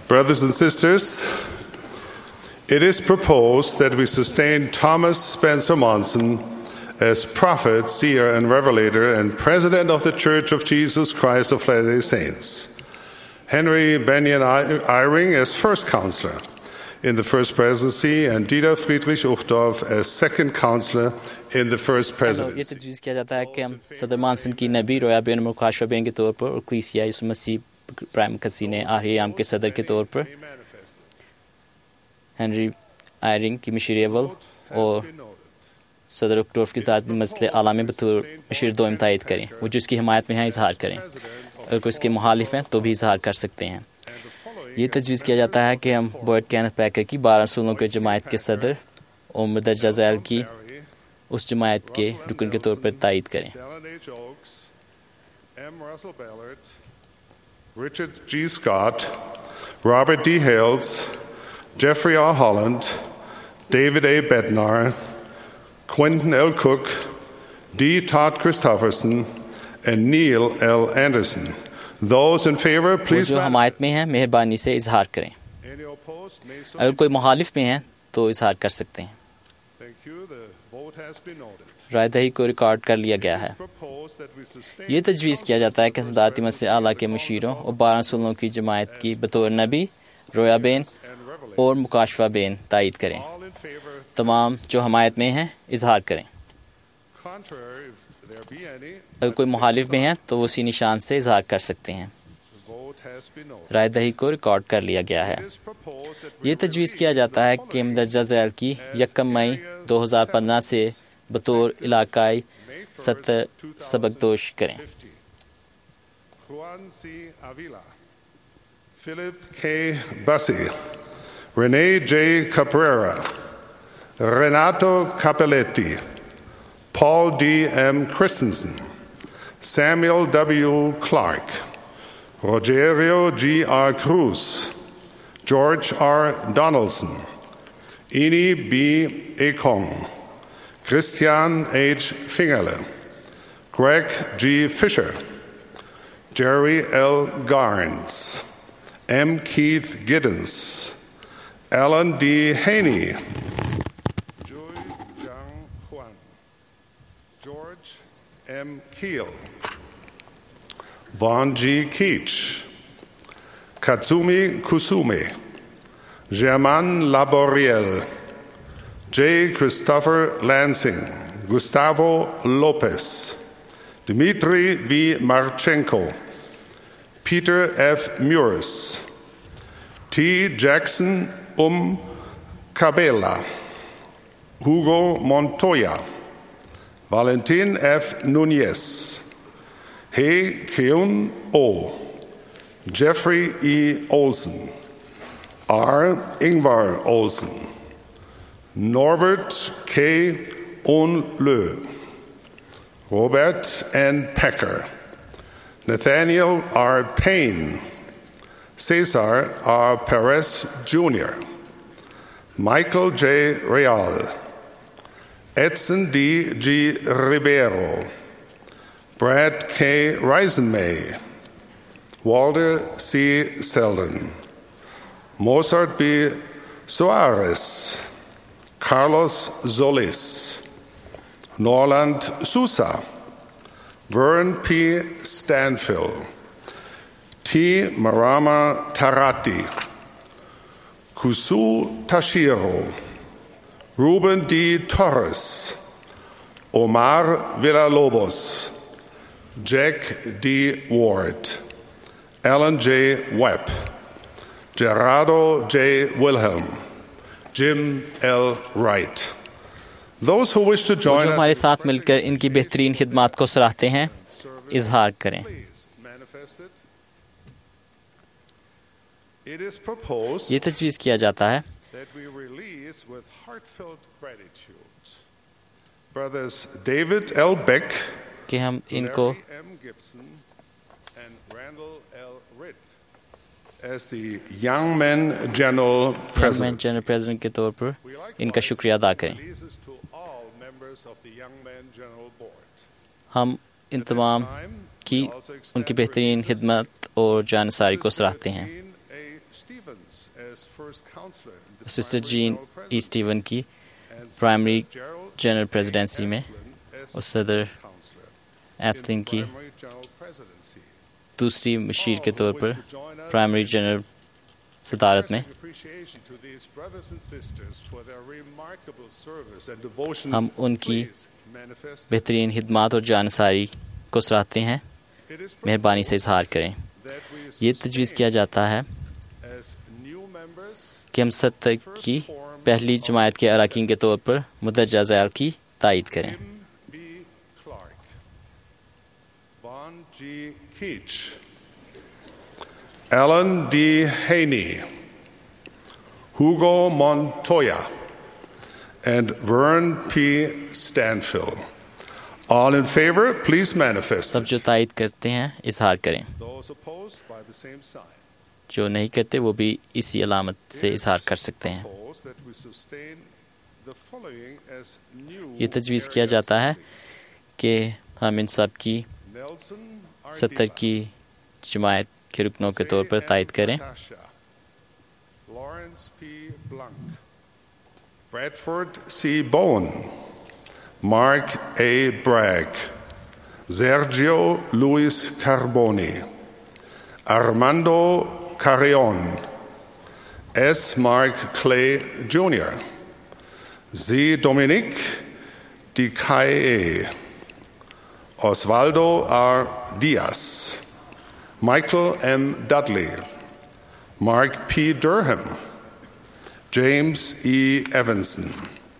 Brothers and sisters, it is proposed that we sustain Thomas Spencer Monson as prophet, seer, and revelator and president of the Church of Jesus Christ of Latter-day Saints. Henry Benyon Eyring as first counselor in the first presidency, and Dieter Friedrich Uchtdorf as second counselor in the first presidency. ये तजवीज़ किया जाता है कि हम सदर मानसन की नबी रोया बेन मुकाशवा बेन के तौर पर और कलीसिया यीशु मसीह प्राइम कसीने आखिरी आम के सदर के तौर पर हेनरी आयरिंग की मशीर अव्वल और सदर उchtdorf की ज़ाती मसले आला में बतौर मशीर दो तायद करें। वो जो इसकी हिमायत में हैं इजहार करें, अगर कोई इसके मुखालिफ हैं तो भी इजहार कर सकते हैं। ये तजवीज़ किया जाता है कि हम बॉयड कैनेथ पैकर की 12 रसूलों के जमायत के सदर और मदरजा ज़ैल की उस जमायत के रुकन के तौर पर तायद करें। Richard G. Scott, Robert D. Hales, Jeffrey R. Holland, David A. Bednar, Quentin L. Cook, D. Todd Christofferson, and Neil L. Anderson. Those in favor, please. जो हमायत में हैं मेहरबानी से इजहार करें। अगर कोई मुखालिफ में है तो इजहार कर सकते हैं। रायदही को रिकॉर्ड कर लिया गया है। ये तजवीज़ किया जाता है कि सदाती मसीह आला के मशीरों और 12 रसूलों की जमायत की बतौर नबी रोया बेन और मुकाशवा बेन तायद करें। तमाम जो हमायत में हैं इजहार करें। अगर कोई मुखालिफ में है तो उसी निशान से इजहार कर सकते हैं। रायदही को रिकॉर्ड कर लिया गया है। ये तजवीज़ किया जाता है कि मदरजा ज़ैल की 1 मई 2015 से बतौर इलाकाई सत्र सबकदोश करें। Philip K. Bussey, Renee J. Caprera, Renato Capelletti, Paul D. M. Christensen, Samuel W. Clark, Rogerio G. R. Cruz, George R. Donaldson, Ini B. Ekong, Christian H. Fingerle, Greg G. Fisher, Jerry L. Garnes, M. Keith Giddens, Alan D. Haney, Joy Jang Huan, George M. Keel, Vaughn G. Keach, Katsumi Kusume, Germain Laboriel, J. Christopher Lansing, Gustavo Lopez, Dmitry V. Marchenko, Peter F. Muris, T. Jackson Cabela, Hugo Montoya, Valentin F. Nunez, Hei Keun O, Jeffrey E. Olsen, R. Ingvar Olsen, Norbert K. Onlö, Robert N. Pecker, Nathaniel R. Payne, Cesar R. Perez Jr., Michael J. Real, Edson D. G. Ribeiro, Brad K. Reisenmay, Walter C. Selden, Mozart B. Soares, Carlos Solis, Norland Sousa, Vern P. Stanfill, T. Marama Tarati, Kusu Tashiro, Ruben D. Torres, Omar Villalobos, Jack D. Ward, Alan J. Webb, Gerardo J. Wilhelm, Jim L. Wright. Those who wish to join जो हमारे साथ मिलकर इनकी बेहतरीन खिदमात को सराहते हैं इजहार करें। ये तजवीज़ किया जाता है Brothers David L. Beck, कि हम इनको as the Young Men General President general president के तौर पर इनका शुक्रिया अदा करें। हम इन तमाम की उनकी बेहतरीन खिदमत और जानसारी को सराहते हैं। सिस्टर जीन ई स्टीवन की प्राइमरी जनरल प्रेसिडेंसी में और सदर एस्लिन की दूसरी मशीर के तौर पर प्राइमरी जनरल सदारत में। हम उनकी बेहतरीन खिदमत और जानसारी को सराहते हैं। मेहरबानी से इजहार करें। ये तजवीज़ किया जाता है कि हम 70 की पहली जमायत के अरकान के तौर पर मुदर्रजा ज़ैल की तायीद करें। Alan D. Haney, Hugo Montoya, and Vern P. Stanfill. All in favor, please manifest. सब जो तायीद करते हैं इजहार करें। Those opposed by the same sign. जो नहीं करते वो भी इसी अलामत से इजहार कर सकते हैं। ये तजवीज़ किया जाता है कि हम इन सब की 70 की जमायत के रुकनों के तौर पर तायीद करें। Bradford C. Bowen, Mark A. Bragg, Sergio Luis Carboni, Armando Carrion, S. Mark Clay Jr., Z. Dominique DiCae, Osvaldo R. Diaz, Michael M. Dudley, Mark P. Durham, James E. Evanson,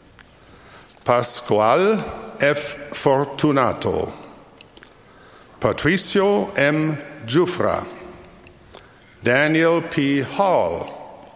Pascual F. Fortunato, Patricio M. Jufra, Daniel P. Hall,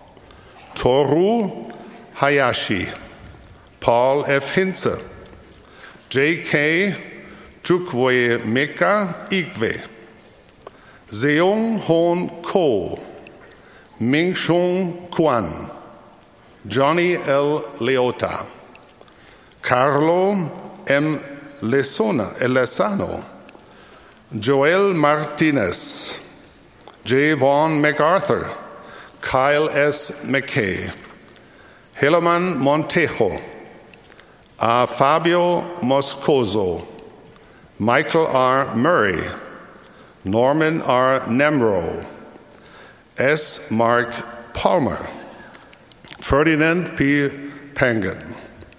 Toru Hayashi, Paul F. Hinze, J.K. Chukwe Meka Igwe, Seung Hoon Ko, Ming Shung Kwan, Johnny L. Leota, Carlo M. Lesano, Joel Martinez, J. Vaughn MacArthur, Kyle S. McKay, Helaman Montejo, A. Fabio Moscoso, Michael R. Murray, Norman R. Nemro, S. Mark Palmer, Ferdinand P. Pangan,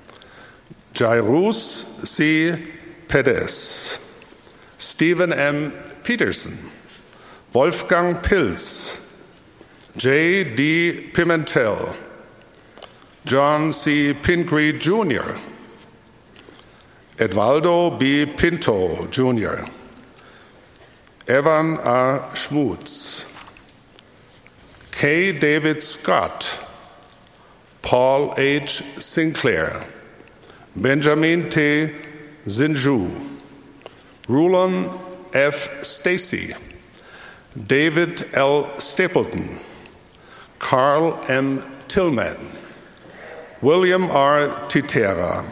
Jairus C. Perez, Stephen M. Peterson, Wolfgang Pilz, J. D. Pimentel, John C. Pingree Jr., Edvaldo B. Pinto Jr., Evan R. Schmutz, K. David Scott, Paul H. Sinclair, Benjamin T. Zinju, Rulon F. Stacy, David L. Stapleton, Carl M. Tillman, William R. Titera,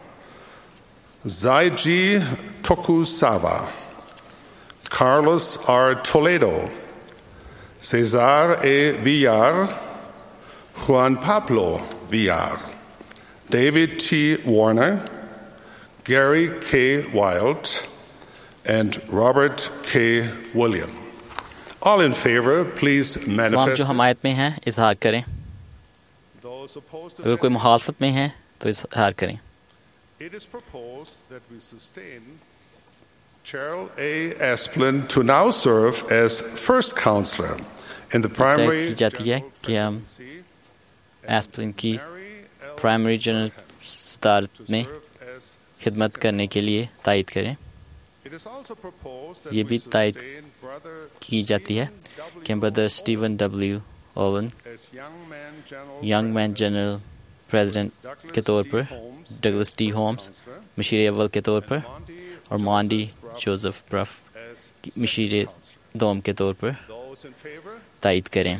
Zaiji Tokusawa, Carlos R. Toledo, Cesar E. Villar, Juan Pablo Villar, David T. Warner, Gary K. Wild, and Robert K. William. All in favor, please तमाम manifest. जो हमायत में हैं इजहार करें। Those opposed to अगर कोई मुखालफत में है तो इजहार करें। It is proposed that we sustain Cheryl A. Asplin to now serve as first counselor in the तय primary की जाती है कि हम एस्प्लिन की प्राइमरी जनरल सदारत में खिदमत करने के लिए तायीद करें। ये भी तायीद की जाती है कि brother Steven W Owen young man general president के तौर पर, डगलस टी होम्स मशीर अव्वल के तौर पर और मॉन्डी जोसेफ ब्रफ मशीर दोम के तौर पर तायीद करें।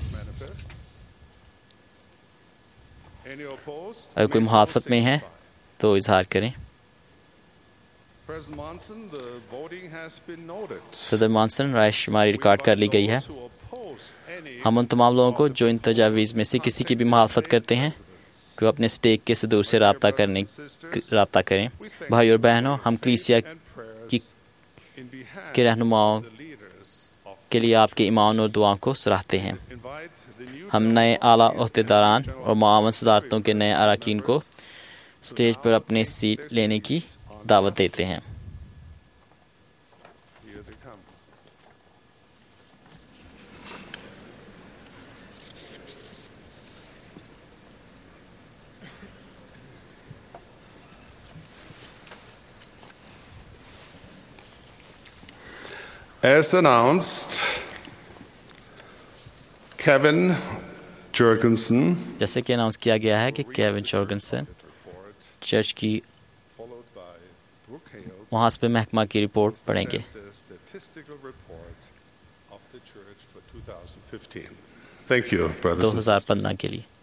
अगर कोई मुखालफत में है तो इजहार करें। सदर मॉनसन राय शुमारी रिकॉर्ड कर ली गई है। हम उन तमाम लोगों को जो इन तजावीज़ में से किसी की भी मुखालफत करते हैं कि वो अपने स्टेक के सदूर से रब्ता करें। भाई और बहनों, हम कलीसिया के रहनुमाओं के लिए आपके ईमान और दुआओं को सराहते हैं। हम नए आला ओहदेदारान और मुआवन सदारतों के नए अरकान को स्टेज पर अपने सीट लेने की दावत देते हैं। As announced, Kevin Jorgensen, जैसे कि अनाउंस किया गया है कि केविन जॉर्गनसन चर्च की मुहासबे महकमा की रिपोर्ट पढ़ेंगे। Thank you, brothers and sisters. 2015 के लिए।